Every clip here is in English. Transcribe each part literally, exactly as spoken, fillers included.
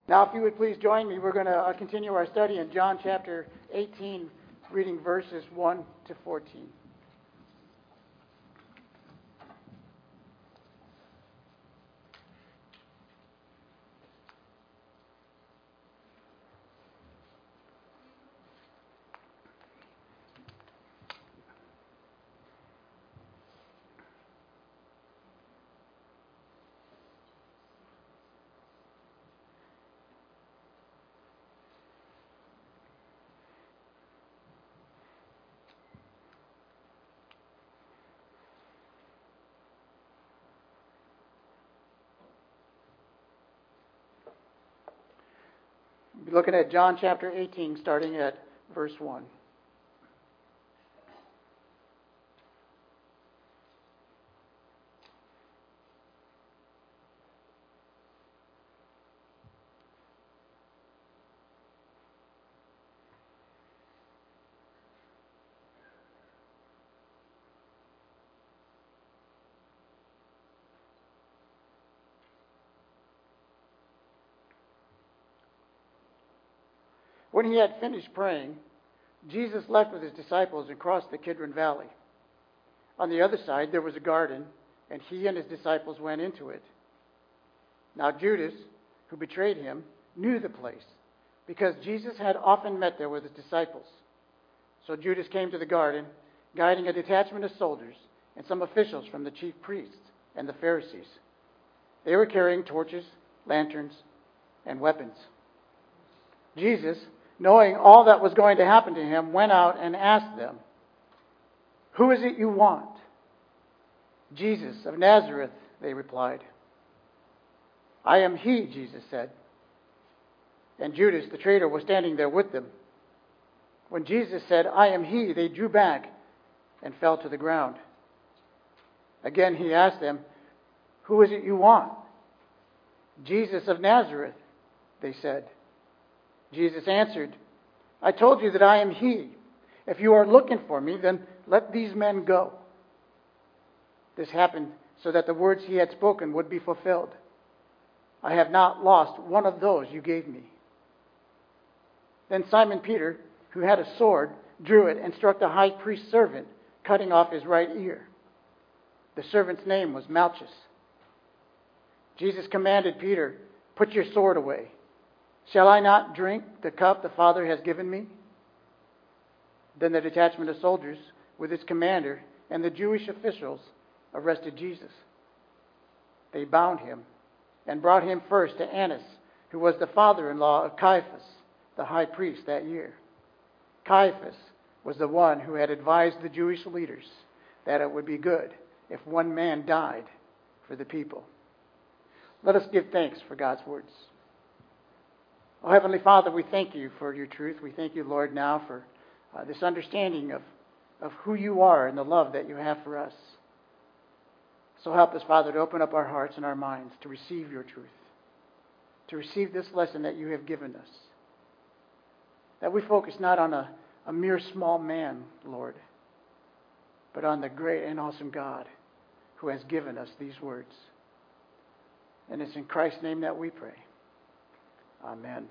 Now, if you would please join me, we're going to uh, continue our study in John chapter eighteen, reading verses one to fourteen. We'll be looking at John chapter eighteen, starting at verse one. When he had finished praying, Jesus left with his disciples and crossed the Kidron Valley. On the other side there was a garden, and he and his disciples went into it. Now Judas, who betrayed him, knew the place, because Jesus had often met there with his disciples. So Judas came to the garden, guiding a detachment of soldiers and some officials from the chief priests and the Pharisees. They were carrying torches, lanterns, and weapons. Jesus, knowing all that was going to happen to him, went out and asked them, "Who is it you want?" "Jesus of Nazareth," they replied. "I am he," Jesus said. And Judas, the traitor, was standing there with them. When Jesus said, "I am he," they drew back and fell to the ground. Again he asked them, "Who is it you want?" "Jesus of Nazareth," they said. Jesus answered, "I told you that I am he. If you are looking for me, then let these men go." This happened so that the words he had spoken would be fulfilled. "I have not lost one of those you gave me." Then Simon Peter, who had a sword, drew it and struck the high priest's servant, cutting off his right ear. The servant's name was Malchus. Jesus commanded Peter, "Put your sword away. Shall I not drink the cup the Father has given me?" Then the detachment of soldiers, with its commander and the Jewish officials, arrested Jesus. They bound him and brought him first to Annas, who was the father-in-law of Caiaphas, the high priest that year. Caiaphas was the one who had advised the Jewish leaders that it would be good if one man died for the people. Let us give thanks for God's words. Oh, Heavenly Father, we thank you for your truth. We thank you, Lord, now for uh, this understanding of, of who you are and the love that you have for us. So help us, Father, to open up our hearts and our minds to receive your truth, to receive this lesson that you have given us. That we focus not on a, a mere small man, Lord, but on the great and awesome God who has given us these words. And it's in Christ's name that we pray. Amen.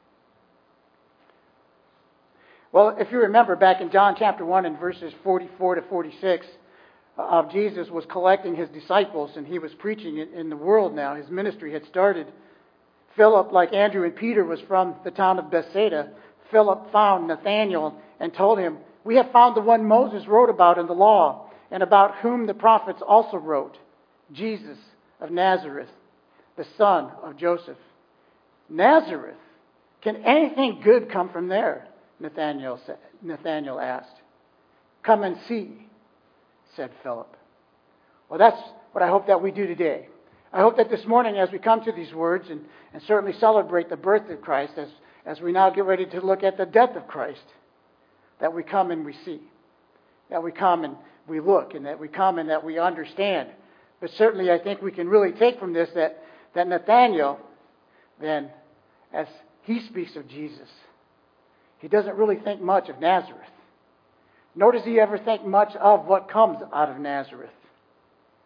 Well, if you remember back in John chapter one and verses forty-four to forty-six, uh, Jesus was collecting his disciples and he was preaching in, in the world now. His ministry had started. Philip, like Andrew and Peter, was from the town of Bethsaida. Philip found Nathanael and told him, "We have found the one Moses wrote about in the law and about whom the prophets also wrote, Jesus of Nazareth, the son of Joseph." "Nazareth? Can anything good come from there?" Nathanael said, Nathanael asked. "Come and see," said Philip. Well, that's what I hope that we do today. I hope that this morning as we come to these words and, and certainly celebrate the birth of Christ, as, as we now get ready to look at the death of Christ, that we come and we see, that we come and we look, and that we come and that we understand. But certainly I think we can really take from this that, that Nathanael, then, as he speaks of Jesus, he doesn't really think much of Nazareth. Nor does he ever think much of what comes out of Nazareth.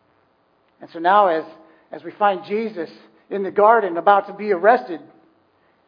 And so now as, as we find Jesus in the garden about to be arrested,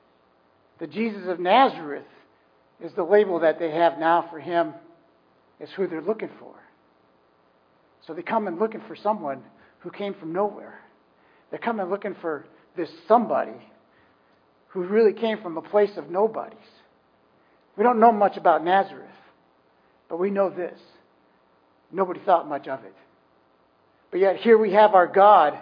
The Jesus of Nazareth is the label that they have now for him, is who they're looking for. So they come and looking for someone who came from nowhere. They're coming looking for this somebody who really came from a place of nobodies. We don't know much about Nazareth, but we know this. Nobody thought much of it. But yet here we have our God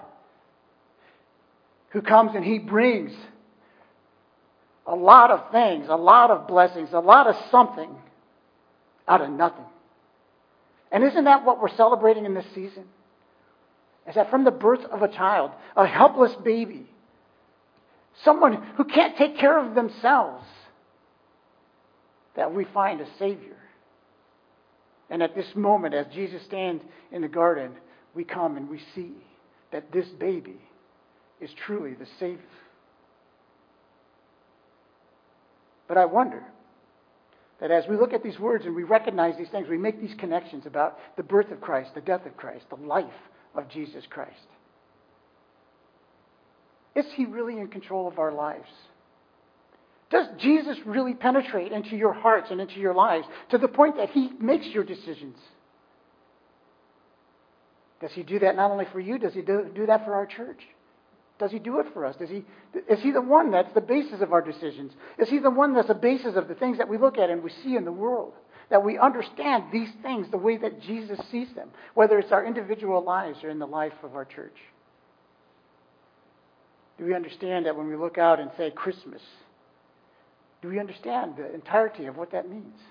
who comes and he brings a lot of things, a lot of blessings, a lot of something out of nothing. And isn't that what we're celebrating in this season? Is that from the birth of a child, a helpless baby, someone who can't take care of themselves, that we find a Savior. And at this moment, as Jesus stands in the garden, we come and we see that this baby is truly the Savior. But I wonder that as we look at these words and we recognize these things, we make these connections about the birth of Christ, the death of Christ, the life of Jesus Christ. Is he really in control of our lives? Does Jesus really penetrate into your hearts and into your lives to the point that he makes your decisions? Does he do that not only for you, does he do, do that for our church? Does he do it for us? Does he, is he the one that's the basis of our decisions? Is he the one that's the basis of the things that we look at and we see in the world? That we understand these things the way that Jesus sees them, whether it's our individual lives or in the life of our church? Do we understand that when we look out and say Christmas, do we understand the entirety of what that means?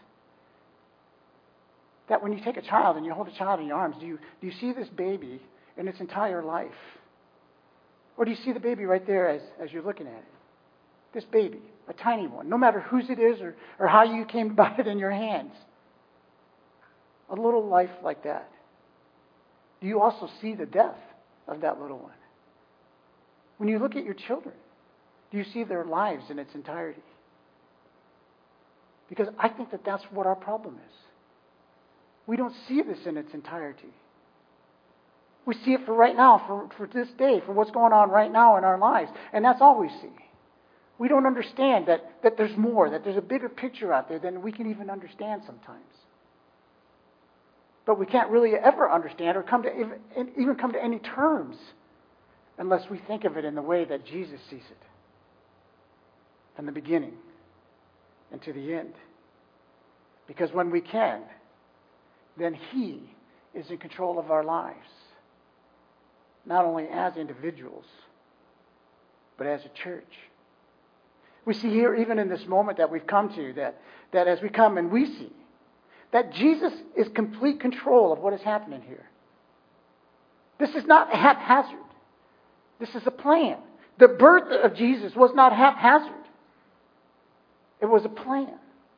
That when you take a child and you hold a child in your arms, do you, do you see this baby in its entire life? Or do you see the baby right there as, as you're looking at it? This baby, a tiny one, no matter whose it is or, or how you came by it in your hands. A little life like that. Do you also see the death of that little one? When you look at your children, do you see their lives in its entirety? Because I think that that's what our problem is. We don't see this in its entirety. We see it for right now, for, for this day, for what's going on right now in our lives. And that's all we see. We don't understand that, that there's more, that there's a bigger picture out there than we can even understand sometimes. But we can't really ever understand or come to even, even come to any terms unless we think of it in the way that Jesus sees it. From the beginning and to the end. Because when we can, then he is in control of our lives. Not only as individuals, but as a church. We see here, even in this moment that we've come to, that, that as we come and we see that Jesus is complete control of what is happening here. This is not haphazard. This is a plan. The birth of Jesus was not haphazard. It was a plan.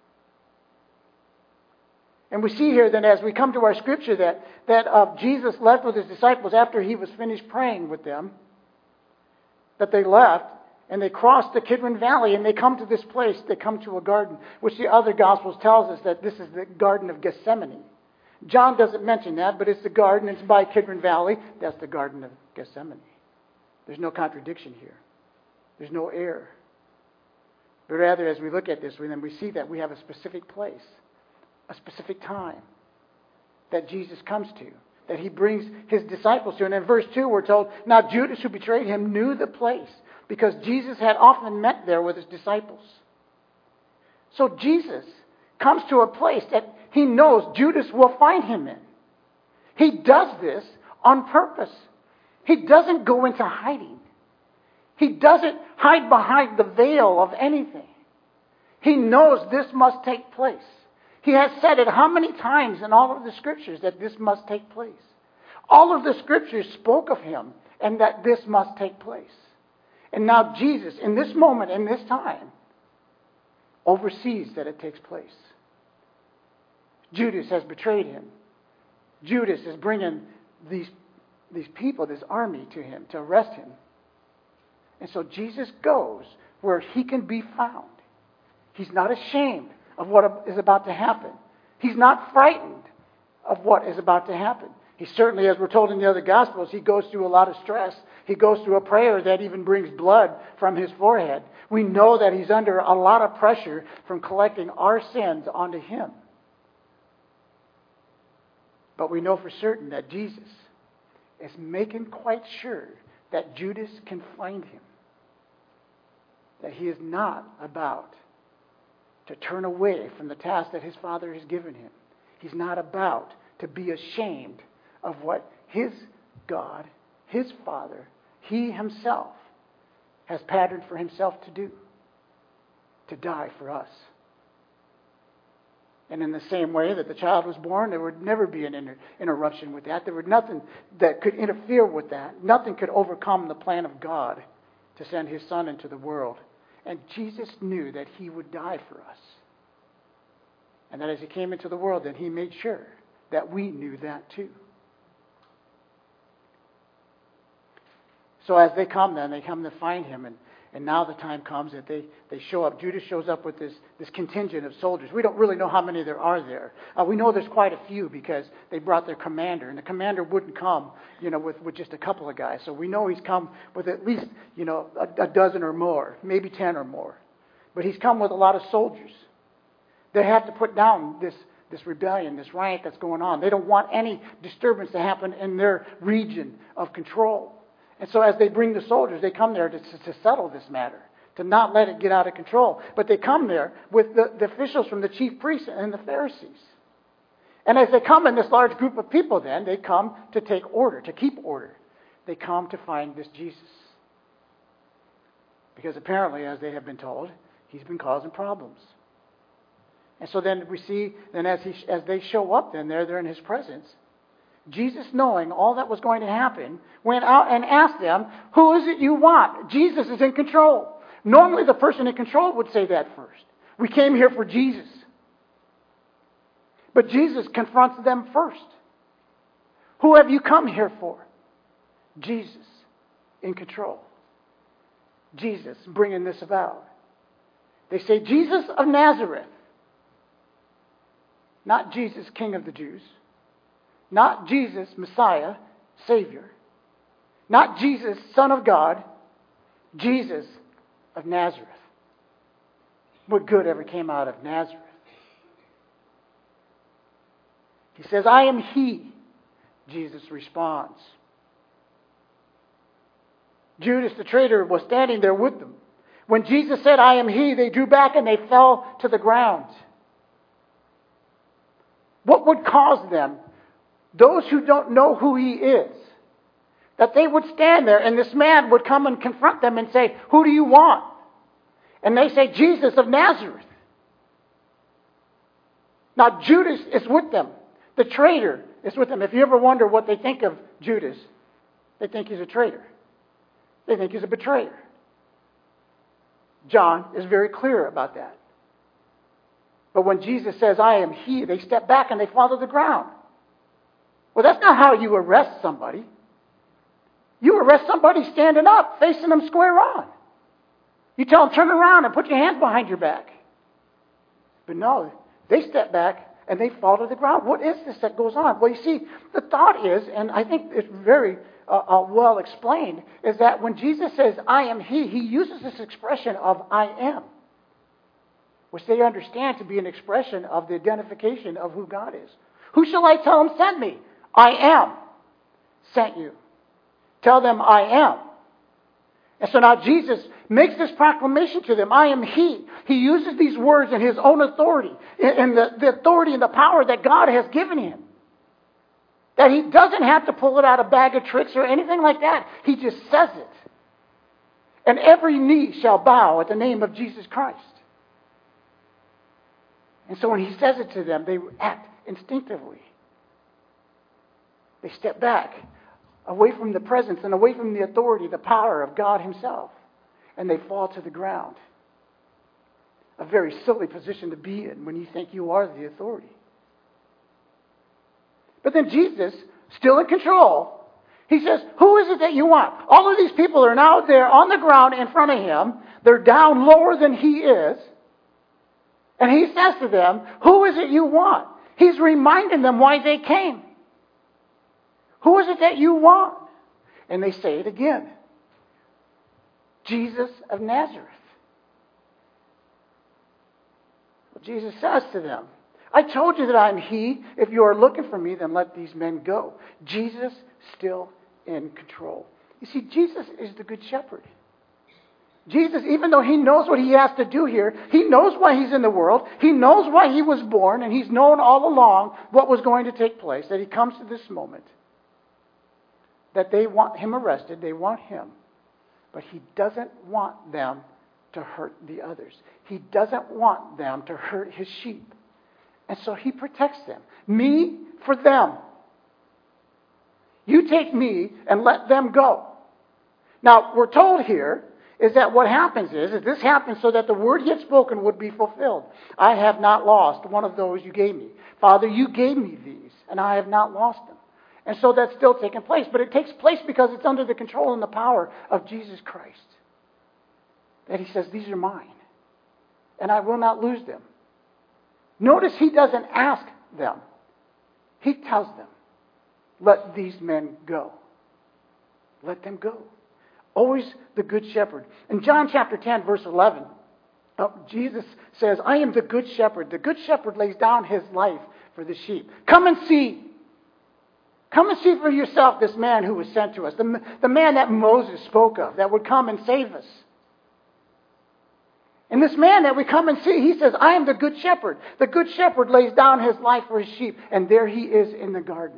And we see here that as we come to our scripture that, that uh, Jesus left with his disciples after he was finished praying with them, that they left and they crossed the Kidron Valley and they come to this place, they come to a garden, which the other Gospels tells us that this is the Garden of Gethsemane. John doesn't mention that, but it's the garden, it's by Kidron Valley. That's the Garden of Gethsemane. There's no contradiction here. There's no error. But rather, as we look at this, then we see that we have a specific place, a specific time that Jesus comes to, that he brings his disciples to. And in verse two, we're told, now Judas, who betrayed him, knew the place because Jesus had often met there with his disciples. So Jesus comes to a place that he knows Judas will find him in. He does this on purpose. He doesn't go into hiding. He doesn't hide behind the veil of anything. He knows this must take place. He has said it how many times in all of the scriptures that this must take place. All of the scriptures spoke of him and that this must take place. And now Jesus, in this moment, in this time, oversees that it takes place. Judas has betrayed him. Judas is bringing these, these people, this army to him to arrest him. And so Jesus goes where he can be found. He's not ashamed of what is about to happen. He's not frightened of what is about to happen. He certainly, as we're told in the other Gospels, he goes through a lot of stress. He goes through a prayer that even brings blood from his forehead. We know that he's under a lot of pressure from collecting our sins onto him. But we know for certain that Jesus is making quite sure that Judas can find him. That he is not about to turn away from the task that his Father has given him. He's not about to be ashamed of what his God, his Father, he himself has patterned for himself to do. To die for us. And in the same way that the child was born, there would never be an inter- interruption with that. There was nothing that could interfere with that. Nothing could overcome the plan of God to send his Son into the world. And Jesus knew that he would die for us. And that as he came into the world, then he made sure that we knew that too. So as they come then, they come to find him. And, and now the time comes that they, they show up. Judas shows up with this, this contingent of soldiers. We don't really know how many there are there. Uh, we know there's quite a few because they brought their commander. And the commander wouldn't come, you know, with, with just a couple of guys. So we know he's come with at least, you know, a, a dozen or more, maybe ten or more. But he's come with a lot of soldiers. They have to put down this, this rebellion, this riot that's going on. They don't want any disturbance to happen in their region of control. And so as they bring the soldiers, they come there to, to settle this matter, to not let it get out of control. But they come there with the, the officials from the chief priests and the Pharisees. And as they come in this large group of people then, they come to take order, to keep order. They come to find this Jesus. Because apparently, as they have been told, he's been causing problems. And so then we see, then as, he, as they show up then, there, they're in his presence. Jesus, knowing all that was going to happen, went out and asked them, who is it you want? Jesus is in control. Normally the person in control would say that first. We came here for Jesus. But Jesus confronts them first. Who have you come here for? Jesus in control. Jesus bringing this about. They say, Jesus of Nazareth. Not Jesus, King of the Jews. Not Jesus, Messiah, Savior. Not Jesus, Son of God. Jesus of Nazareth. What good ever came out of Nazareth? He says, I am He. Jesus responds. Judas the traitor was standing there with them. When Jesus said, I am He, they drew back and they fell to the ground. What would cause them, those who don't know who He is, that they would stand there and this man would come and confront them and say, who do you want? And they say, Jesus of Nazareth. Now Judas is with them. The traitor is with them. If you ever wonder what they think of Judas, they think he's a traitor. They think he's a betrayer. John is very clear about that. But when Jesus says, I am He, they step back and they fall to the ground. Well, that's not how you arrest somebody. You arrest somebody standing up, facing them square on. You tell them, turn around and put your hands behind your back. But no, they step back and they fall to the ground. What is this that goes on? Well, you see, the thought is, and I think it's very uh, uh, well explained, is that when Jesus says, I am He, He uses this expression of I am, which they understand to be an expression of the identification of who God is. Who shall I tell them sent me? I am sent you. Tell them I am. And so now Jesus makes this proclamation to them. I am He. He uses these words in His own authority, in the, the authority and the power that God has given Him. That He doesn't have to pull it out a bag of tricks or anything like that. He just says it. And every knee shall bow at the name of Jesus Christ. And so when He says it to them, they act instinctively. They step back, away from the presence and away from the authority, the power of God Himself. And they fall to the ground. A very silly position to be in when you think you are the authority. But then Jesus, still in control, He says, who is it that you want? All of these people are now there on the ground in front of Him. They're down lower than He is. And He says to them, who is it you want? He's reminding them why they came. Who is it that you want? And they say it again. Jesus of Nazareth. Well, Jesus says to them, I told you that I'm He. If you are looking for me, then let these men go. Jesus still in control. You see, Jesus is the Good Shepherd. Jesus, even though He knows what He has to do here, He knows why He's in the world, He knows why He was born, and He's known all along what was going to take place, that He comes to this moment, that they want Him arrested, they want Him, but He doesn't want them to hurt the others. He doesn't want them to hurt His sheep. And so He protects them. Me for them. You take me and let them go. Now, we're told here is that what happens is, is this happens so that the word He had spoken would be fulfilled. I have not lost one of those you gave me. Father, you gave me these, and I have not lost them. And so that's still taking place. But it takes place because it's under the control and the power of Jesus Christ. That He says, these are mine, and I will not lose them. Notice He doesn't ask them. He tells them, let these men go. Let them go. Always the Good Shepherd. In John chapter ten, verse eleven, oh, Jesus says, I am the Good Shepherd. The Good Shepherd lays down His life for the sheep. Come and see. Come and see for yourself this man who was sent to us. The, the man that Moses spoke of, that would come and save us. And this man that we come and see, he says, I am the Good Shepherd. The Good Shepherd lays down his life for his sheep. And there he is in the garden.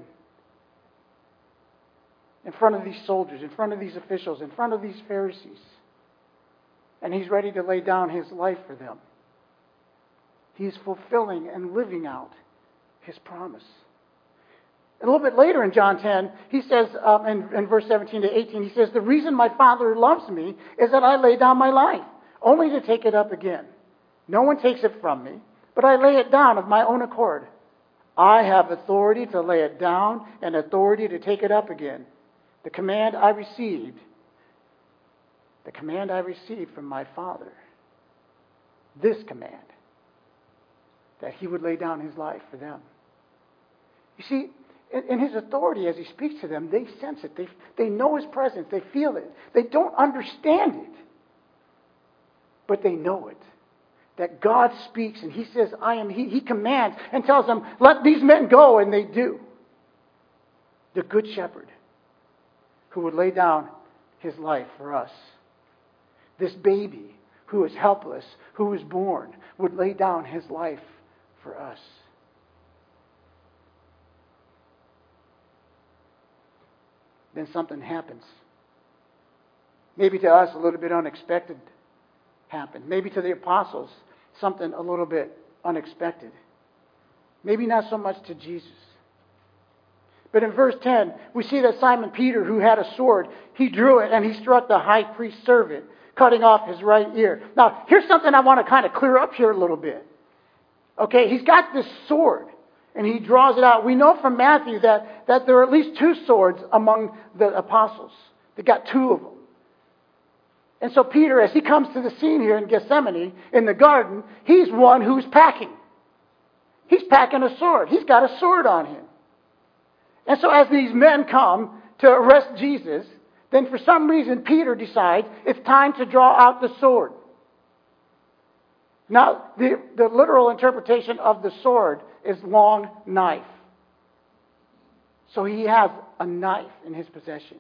In front of these soldiers, in front of these officials, in front of these Pharisees. And he's ready to lay down his life for them. He's fulfilling and living out His promise. A little bit later in John ten, he says, um, in, in verse seventeen to eighteen, he says, the reason my Father loves me is that I lay down my life, only to take it up again. No one takes it from me, but I lay it down of my own accord. I have authority to lay it down and authority to take it up again. The command I received, the command I received from my Father, this command, that He would lay down His life for them. You see, in, in His authority, as He speaks to them, they sense it. They, they know His presence. They feel it. They don't understand it, but they know it. That God speaks and He says, I am He. He commands and tells them, let these men go, and they do. The Good Shepherd who would lay down His life for us. This baby who is helpless, who was born, would lay down His life for us. Then something happens. Maybe to us a little bit unexpected happened. Maybe to the apostles something a little bit unexpected. Maybe not so much to Jesus. But in verse ten, we see that Simon Peter, who had a sword, he drew it and he struck the high priest's servant, cutting off his right ear. Now, here's something I want to kind of clear up here a little bit. Okay, he's got this sword and he draws it out. We know from Matthew that, that there are at least two swords among the apostles. They got two of them. And so Peter, as he comes to the scene here in Gethsemane, in the garden, he's one who's packing. He's packing a sword. He's got a sword on him. And so as these men come to arrest Jesus, then for some reason Peter decides it's time to draw out the sword. Now, the, the literal interpretation of the sword is long knife. So he has a knife in his possession.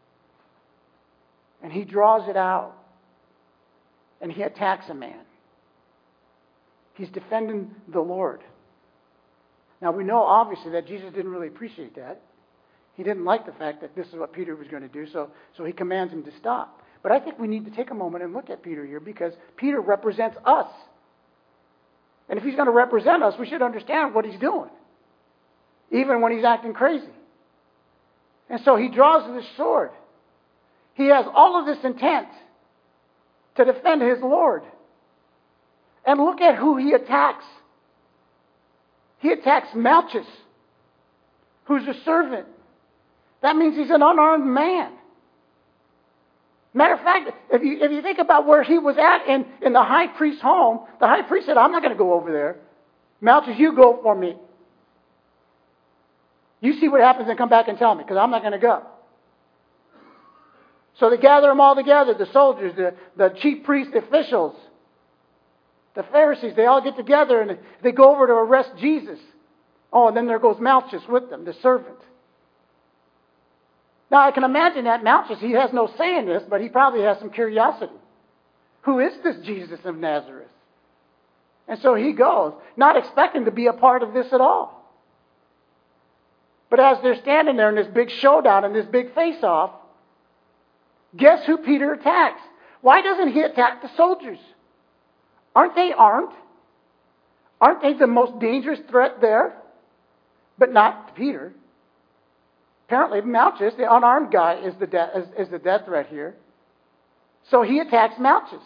And he draws it out. And he attacks a man. He's defending the Lord. Now, we know obviously that Jesus didn't really appreciate that. He didn't like the fact that this is what Peter was going to do, so, so he commands him to stop. But I think we need to take a moment and look at Peter here, because Peter represents us. And if he's going to represent us, we should understand what he's doing, even when he's acting crazy. And so he draws this sword. He has all of this intent to defend his Lord. And look at who he attacks. He attacks Malchus, who's a servant. That means he's an unarmed man. Matter of fact, if you, if you think about where he was at in, in the high priest's home, the high priest said, I'm not going to go over there. Malchus, you go for me. You see what happens and come back and tell me, because I'm not going to go. So they gather them all together, the soldiers, the, the chief priests, the officials, the Pharisees. They all get together and they go over to arrest Jesus. Oh, and then there goes Malchus with them, the servant. Now, I can imagine that Malchus, he has no say in this, but he probably has some curiosity. Who is this Jesus of Nazareth? And so he goes, not expecting to be a part of this at all. But as they're standing there in this big showdown and this big face-off, guess who Peter attacks? Why doesn't he attack the soldiers? Aren't they armed? Aren't they the most dangerous threat there? But not Peter. Apparently Malchus, the unarmed guy, is the, de- is, is the death threat here. So he attacks Malchus.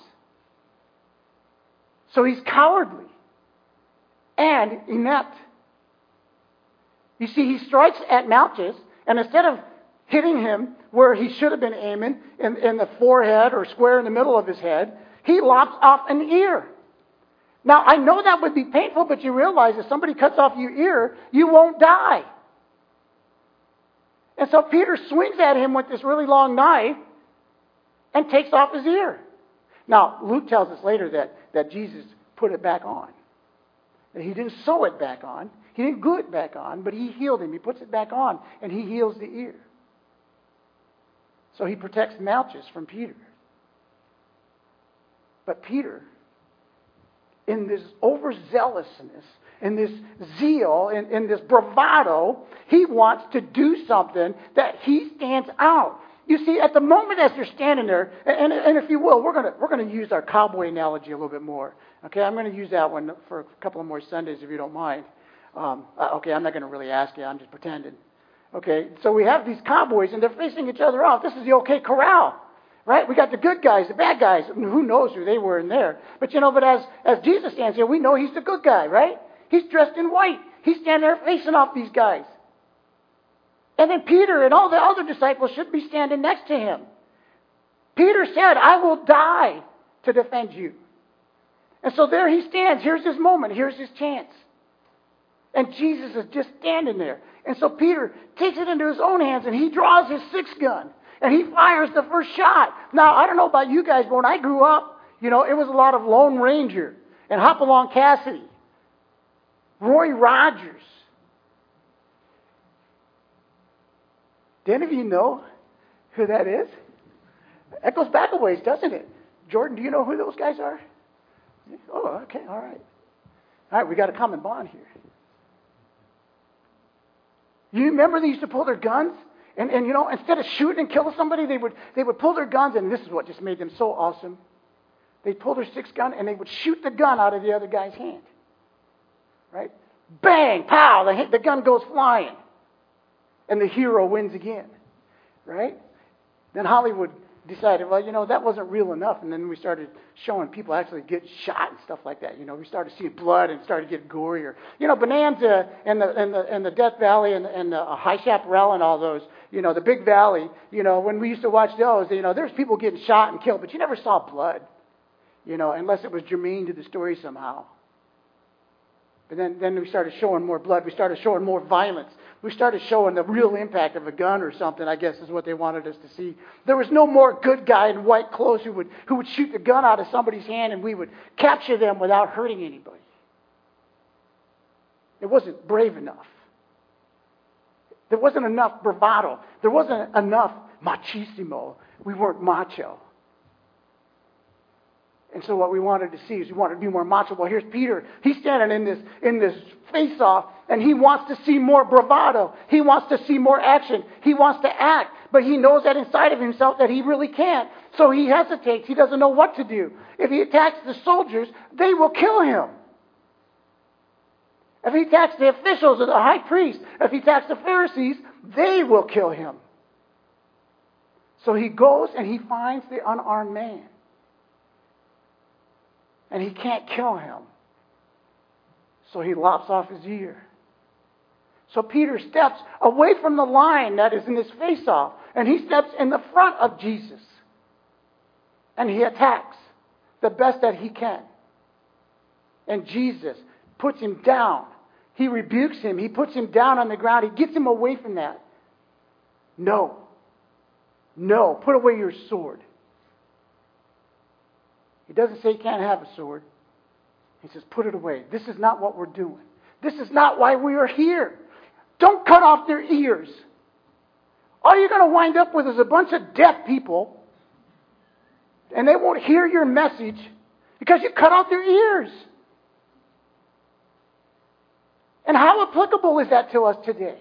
So he's cowardly and inept. You see, he strikes at Malchus, and instead of hitting him where he should have been aiming, in, in the forehead or square in the middle of his head, he lops off an ear. Now, I know that would be painful, but you realize if somebody cuts off your ear, you won't die. And so Peter swings at him with this really long knife and takes off his ear. Now, Luke tells us later that, that Jesus put it back on. That he didn't sew it back on. He didn't glue it back on, but he healed him. He puts it back on, and he heals the ear. So he protects Malchus from Peter. But Peter, in this overzealousness, in this zeal, in, in this bravado, he wants to do something that he stands out. You see, at the moment as you're standing there, and, and if you will, we're going to we're going to use our cowboy analogy a little bit more. Okay, I'm going to use that one for a couple of more Sundays, if you don't mind. Um, uh, okay, I'm not going to really ask you. I'm just pretending. Okay, so we have these cowboys, and they're facing each other off. This is the OK Corral, right? We got the good guys, the bad guys. Who knows who they were in there? But you know, but as as Jesus stands here, we know he's the good guy, right? He's dressed in white. He's standing there facing off these guys. And then Peter and all the other disciples should be standing next to him. Peter said, I will die to defend you. And so there he stands. Here's his moment. Here's his chance. And Jesus is just standing there. And so Peter takes it into his own hands and he draws his six gun. And he fires the first shot. Now, I don't know about you guys, but when I grew up, you know, it was a lot of Lone Ranger and Hopalong Cassidy, Roy Rogers. Do any of you know who that is? That goes back a ways, doesn't it? Jordan, do you know who those guys are? Oh, okay, all right. All right, we got a common bond here. You remember they used to pull their guns? And, and you know, instead of shooting and killing somebody, they would, they would pull their guns, and this is what just made them so awesome. They'd pull their six gun, and they would shoot the gun out of the other guy's hand. Right? Bang, pow, the, the gun goes flying. And the hero wins again, right? Then Hollywood decided, well, you know, that wasn't real enough. And then we started showing people actually get shot and stuff like that. You know, we started seeing blood and started getting gorier. You know, Bonanza and the and the and the Death Valley and, and the High Chaparral and all those, you know, the Big Valley, you know, when we used to watch those, you know, there's people getting shot and killed, but you never saw blood, you know, unless it was germane to the story somehow. But then, then we started showing more blood. We started showing more violence. We started showing the real impact of a gun or something, I guess is what they wanted us to see. There was no more good guy in white clothes who would, who would shoot the gun out of somebody's hand and we would capture them without hurting anybody. It wasn't brave enough. There wasn't enough bravado. There wasn't enough machismo. We weren't macho. And so what we wanted to see is we wanted to be more macho. Well, here's Peter. He's standing in this in this face-off, and he wants to see more bravado. He wants to see more action. He wants to act, but he knows that inside of himself that he really can't. So he hesitates. He doesn't know what to do. If he attacks the soldiers, they will kill him. If he attacks the officials or the high priest, if he attacks the Pharisees, they will kill him. So he goes and he finds the unarmed man. And he can't kill him. So he lops off his ear. So Peter steps away from the line that is in his face-off. And he steps in the front of Jesus. And he attacks the best that he can. And Jesus puts him down, He rebukes him. He puts him down on the ground. He gets him away from that. No. No. Put away your sword. He doesn't say you can't have a sword. He says, put it away. This is not what we're doing. This is not why we are here. Don't cut off their ears. All you're going to wind up with is a bunch of deaf people, and they won't hear your message because you cut off their ears. And how applicable is that to us today?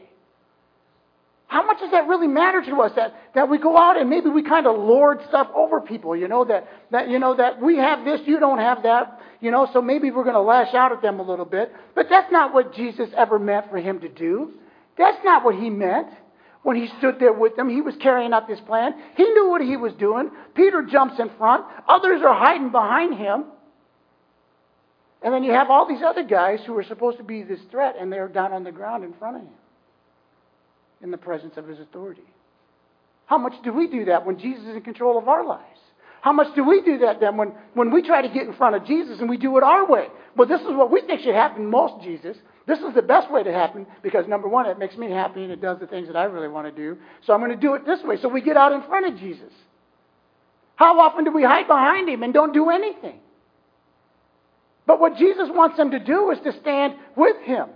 How much does that really matter to us? That, that we go out and maybe we kind of lord stuff over people, you know, that, that, you know, that we have this, you don't have that, you know, so maybe we're going to lash out at them a little bit. But that's not what Jesus ever meant for him to do. That's not what he meant when he stood there with them. He was carrying out this plan. He knew what he was doing. Peter jumps in front. Others are hiding behind him. And then you have all these other guys who are supposed to be this threat, and they're down on the ground in front of him in the presence of his authority. How much do we do that when Jesus is in control of our lives? How much do we do that then when, when we try to get in front of Jesus and we do it our way? Well, this is what we think should happen most, Jesus. This is the best way to happen because, number one, it makes me happy and it does the things that I really want to do. So I'm going to do it this way. So we get out in front of Jesus. How often do we hide behind him and don't do anything? But what Jesus wants them to do is to stand with him.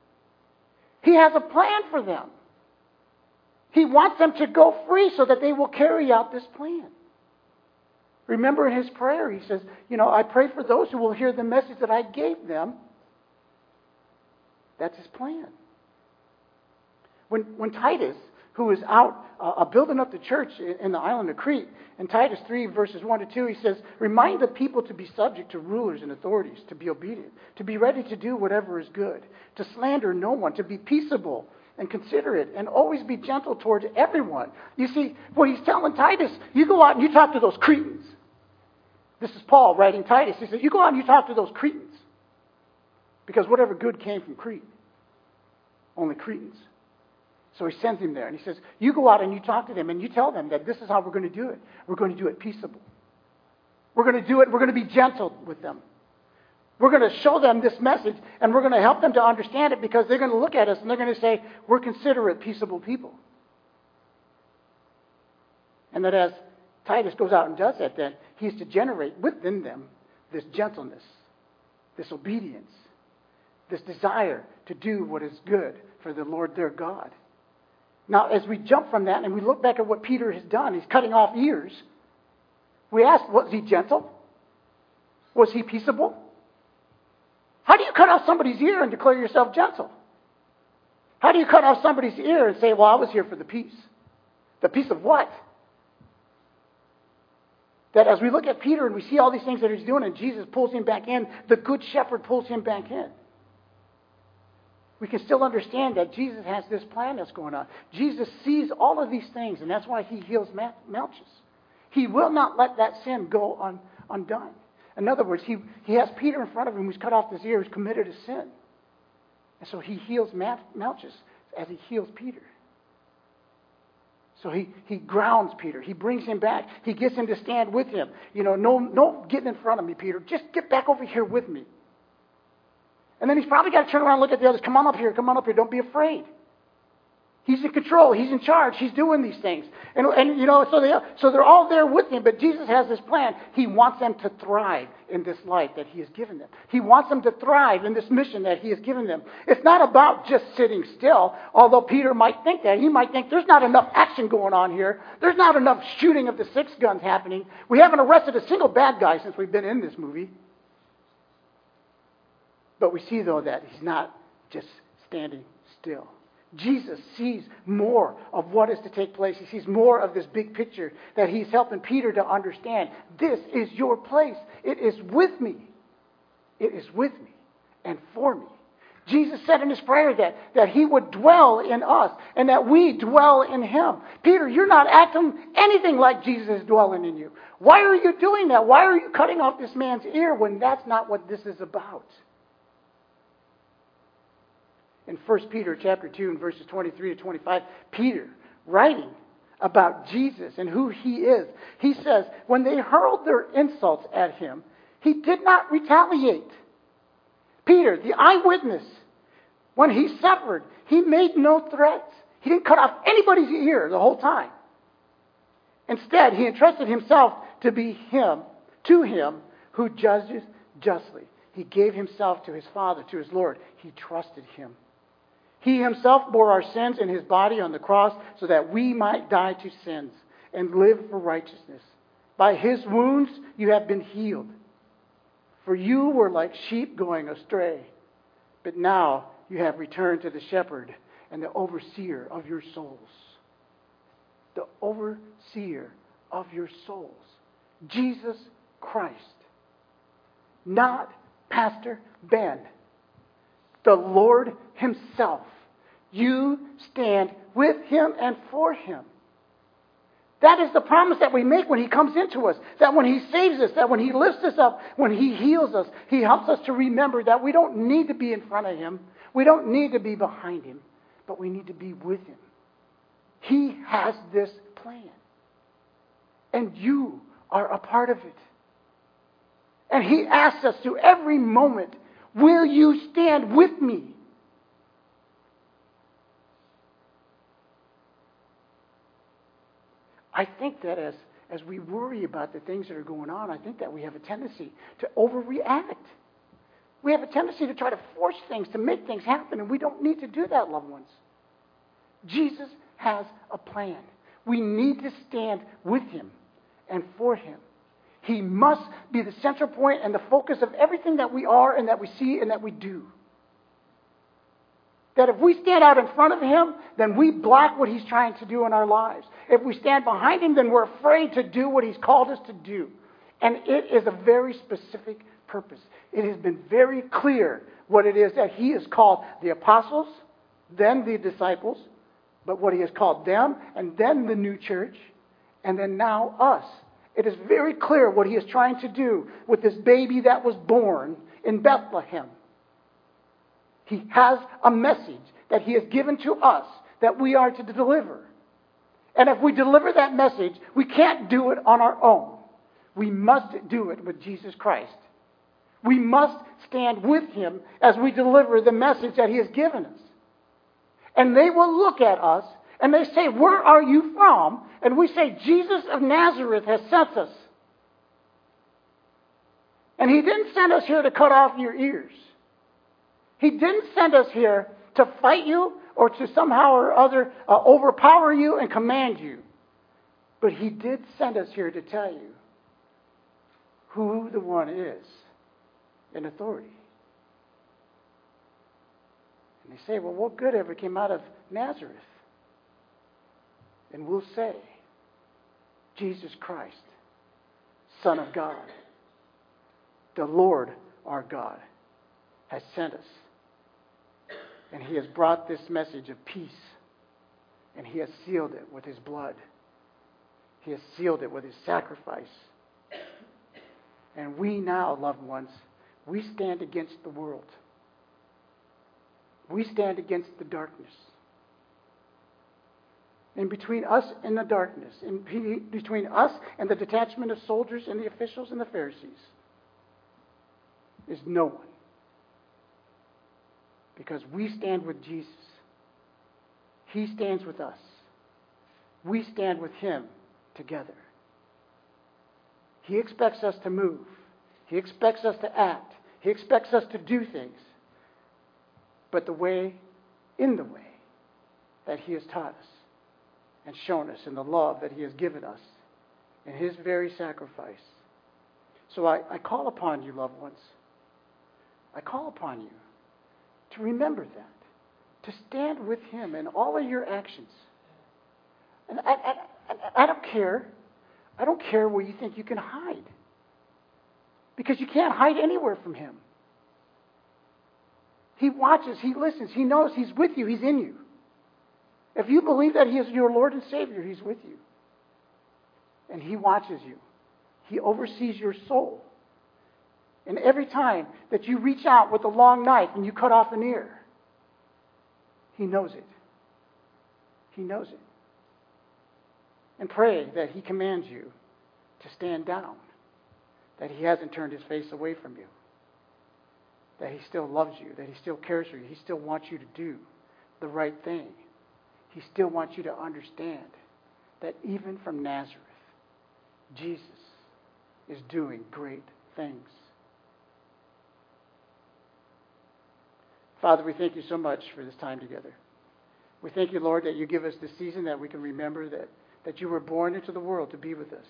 He has a plan for them. He wants them to go free so that they will carry out this plan. Remember in his prayer, he says, you know, I pray for those who will hear the message that I gave them. That's his plan. When, when Titus, who is out uh, building up the church in, in the island of Crete, in Titus three, verses one to two, he says, remind the people to be subject to rulers and authorities, to be obedient, to be ready to do whatever is good, to slander no one, to be peaceable and considerate, and always be gentle towards everyone. You see, what he's telling Titus, you go out and you talk to those Cretans. This is Paul writing Titus. He says, you go out and you talk to those Cretans. Because whatever good came from Crete, only Cretans. So he sends him there, and he says, you go out and you talk to them, and you tell them that this is how we're going to do it. We're going to do it peaceable. We're going to do it, we're going to be gentle with them. We're going to show them this message, and we're going to help them to understand it because they're going to look at us and they're going to say, we're considerate, peaceable people. And that as Titus goes out and does that, then he's to generate within them this gentleness, this obedience, this desire to do what is good for the Lord their God. Now, as we jump from that and we look back at what Peter has done, he's cutting off ears. We ask, was he gentle? Was he peaceable? How do you cut off somebody's ear and declare yourself gentle? How do you cut off somebody's ear and say, well, I was here for the peace? The peace of what? That as we look at Peter and we see all these things that he's doing and Jesus pulls him back in, the good shepherd pulls him back in. We can still understand that Jesus has this plan that's going on. Jesus sees all of these things, and that's why he heals Malchus. He will not let that sin go un, undone. In other words, he, he has Peter in front of him who's cut off his ear, who's committed a sin. And so he heals Malchus as he heals Peter. So he, he grounds Peter. He brings him back. He gets him to stand with him. You know, no, no getting in front of me, Peter. Just get back over here with me. And then he's probably got to turn around and look at the others. Come on up here. Come on up here. Don't be afraid. He's in control. He's in charge. He's doing these things. And, and you know, so, they, so they're all there with him. But Jesus has this plan. He wants them to thrive in this life that he has given them. He wants them to thrive in this mission that he has given them. It's not about just sitting still, although Peter might think that. He might think there's not enough action going on here. There's not enough shooting of the six guns happening. We haven't arrested a single bad guy since we've been in this movie. But we see, though, that he's not just standing still. Jesus sees more of what is to take place. He sees more of this big picture that he's helping Peter to understand. This is your place. It is with me. It is with me and for me. Jesus said in his prayer that, that he would dwell in us and that we dwell in him. Peter, you're not acting anything like Jesus is dwelling in you. Why are you doing that? Why are you cutting off this man's ear when that's not what this is about? In First Peter chapter two and verses twenty-three to twenty-five, Peter, writing about Jesus and who he is, he says, when they hurled their insults at him, he did not retaliate. Peter, the eyewitness, When he suffered, he made no threats. He didn't cut off anybody's ear the whole time. Instead, he entrusted himself to be him, to him who judges justly. He gave himself to his Father, to his Lord. He trusted him. He himself bore our sins in his body on the cross so that we might die to sins and live for righteousness. By his wounds you have been healed. For you were like sheep going astray, but now you have returned to the shepherd and the overseer of your souls. The overseer of your souls. Jesus Christ. Not Pastor Ben. The Lord himself. You stand with him and for him. That is the promise that we make when he comes into us. That when he saves us, that when he lifts us up, when he heals us, he helps us to remember that we don't need to be in front of him. We don't need to be behind him. But we need to be with him. He has this plan. And you are a part of it. And he asks us to every moment, will you stand with me? I think that as, as we worry about the things that are going on, I think that we have a tendency to overreact. We have a tendency to try to force things, to make things happen, and we don't need to do that, loved ones. Jesus has a plan. We need to stand with him and for him. He must be the central point and the focus of everything that we are and that we see and that we do. That if we stand out in front of him, then we block what he's trying to do in our lives. If we stand behind him, then we're afraid to do what he's called us to do. And it is a very specific purpose. It has been very clear what it is that he has called the apostles, then the disciples, but what he has called them, and then the new church, and then now us. It is very clear what he is trying to do with this baby that was born in Bethlehem. He has a message that he has given to us that we are to deliver. And if we deliver that message, we can't do it on our own. We must do it with Jesus Christ. We must stand with him as we deliver the message that he has given us. And they will look at us and they say, where are you from? And we say, Jesus of Nazareth has sent us. And he didn't send us here to cut off your ears. He didn't send us here to fight you or to somehow or other uh, overpower you and command you. But he did send us here to tell you who the one is in authority. And they say, well, what good ever came out of Nazareth? And we'll say, Jesus Christ, Son of God, the Lord our God, has sent us. And he has brought this message of peace. And he has sealed it with his blood. He has sealed it with his sacrifice. And we now, loved ones, we stand against the world. We stand against the darkness. And between us and the darkness, in between us and the detachment of soldiers and the officials and the Pharisees, is no one. Because we stand with Jesus. He stands with us. We stand with him together. He expects us to move. He expects us to act. He expects us to do things. But the way, in the way, that he has taught us and shown us in the love that he has given us in his very sacrifice. So I, I call upon you, loved ones. I call upon you to remember that, to stand with him in all of your actions. And I, I, I don't care. I don't care where you think you can hide. Because you can't hide anywhere from him. He watches, he listens, he knows he's with you, he's in you. If you believe that he is your Lord and Savior, he's with you. And he watches you. He oversees your soul. And every time that you reach out with a long knife and you cut off an ear, he knows it. He knows it. And pray that he commands you to stand down, that he hasn't turned his face away from you. that he still loves you, that he still cares for you. He still wants you to do the right thing. He still wants you to understand that even from Nazareth, Jesus is doing great things. Father, we thank you so much for this time together. We thank you, Lord, that you give us this season that we can remember that, that you were born into the world to be with us.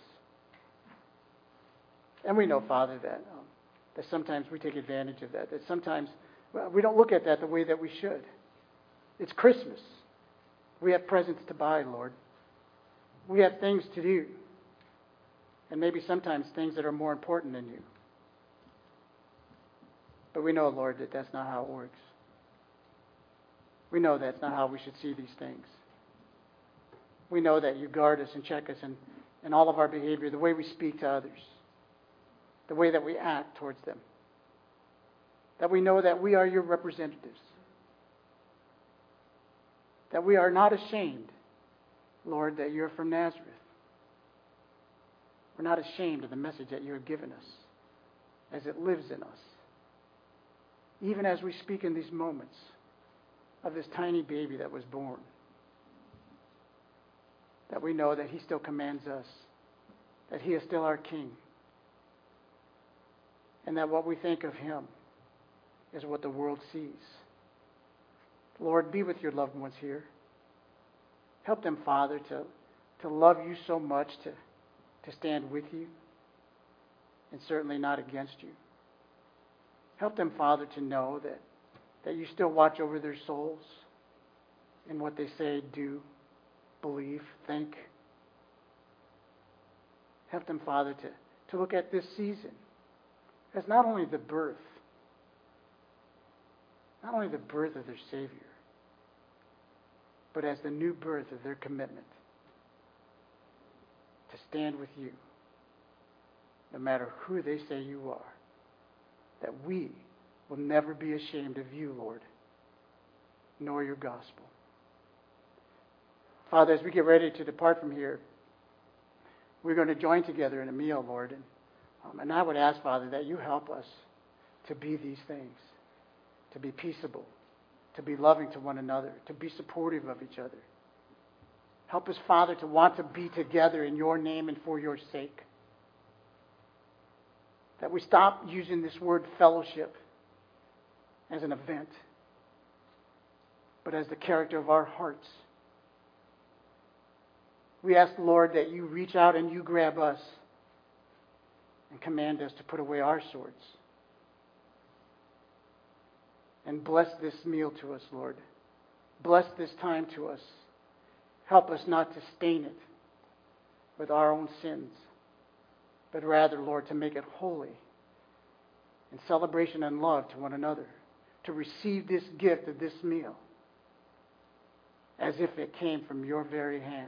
And we know, Father, that, um, that sometimes we take advantage of that, that sometimes well, we don't look at that the way that we should. It's Christmas. We have presents to buy, Lord. We have things to do. And maybe sometimes things that are more important than you. But we know, Lord, that that's not how it works. We know that's not how we should see these things. We know that you guard us and check us in, in all of our behavior, the way we speak to others, the way that we act towards them. That we know that we are your representatives. That we are not ashamed, Lord, that you're from Nazareth. We're not ashamed of the message that you have given us as it lives in us. Even as we speak in these moments of this tiny baby that was born, that we know that he still commands us, that he is still our King, and that what we think of him is what the world sees. Lord, be with your loved ones here. Help them, Father, to, to love you so much, to, to stand with you, and certainly not against you. Help them, Father, to know that, that you still watch over their souls and what they say, do, believe, think. Help them, Father, to, to look at this season as not only the birth, not only the birth of their Savior, but as the new birth of their commitment to stand with you, no matter who they say you are, that we will never be ashamed of you, Lord, nor your gospel. Father, as we get ready to depart from here, we're going to join together in a meal, Lord, and, um, and I would ask, Father, that you help us to be these things, to be peaceable, to be loving to one another, to be supportive of each other. Help us, Father, to want to be together in your name and for your sake. That we stop using this word fellowship as an event, but as the character of our hearts. We ask, Lord, that you reach out and you grab us and command us to put away our swords. And bless this meal to us, Lord. Bless this time to us. Help us not to stain it with our own sins, but rather, Lord, to make it holy in celebration and love to one another, to receive this gift of this meal as if it came from your very hand.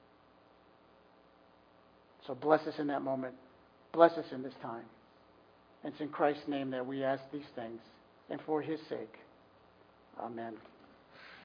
So bless us in that moment. Bless us in this time. And it's in Christ's name that we ask these things, and for his sake. Amen.